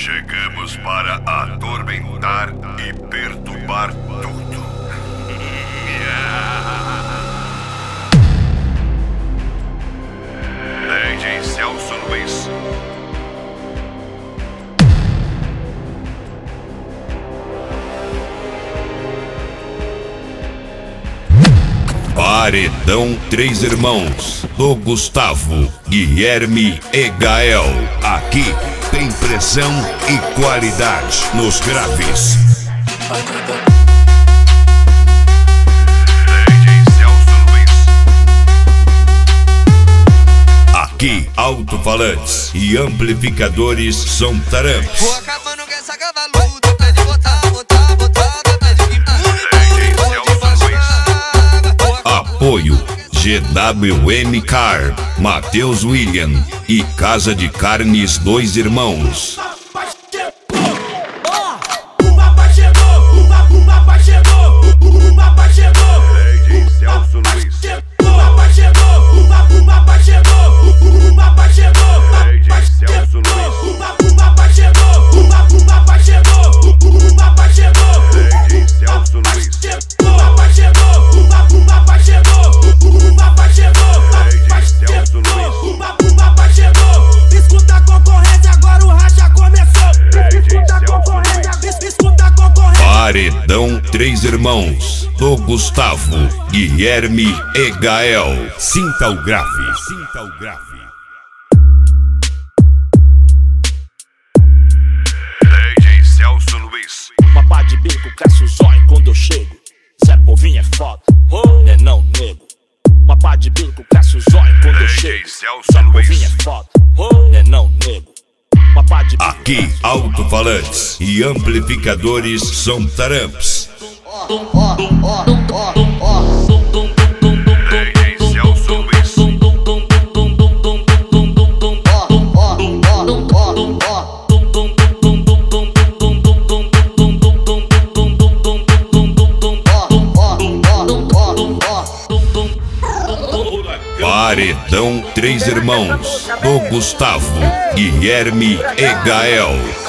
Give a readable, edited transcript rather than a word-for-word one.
Chegamos para atormentar e perturbar tudo. DJ Celso Luiz. Paredão Três Irmãos, do Gustavo, Guilherme e Gael. Aqui tem pressão e qualidade nos graves. DJ Celso Luiz. Aqui, alto-falantes e amplificadores são taramps. Vou acabando com essa cavaluda, tá de botar, tá de Apoio GWM Car, Matheus William e Casa de Carnes Dois Irmãos. O papai chegou, o papai chegou, o papai chegou. DJ Celso Luiz. O papai chegou, o papai chegou, o papai chegou. DJ Celso Luiz. O papai chegou, o papai chegou, o papai chegou. DJ Celso Luiz. O papai chegou, o papai chegou, o papai chegou. DJ Celso Luiz. O papai chegou. Escuta a concorrência, agora o racha começou. Escuta a concorrência, escuta a concorrência. Paredão Três Irmãos, do Gustavo, Guilherme e Gael. Sinta o grave, sinta o grave. DJ Celso Luiz. Papá de bico, cresce o zóio quando eu chego. Zé Povinho é foda, nenão nego. Papá de bico, cresce o zóio quando eu chego. Celso Zé Luiz. Povinho é foda, nenão nego. Papá de bico. Aqui, alto-falantes e amplificadores são taramps. DJ Celso Luiz. Paredão Três Irmãos, do Gustavo, Guilherme e Gael.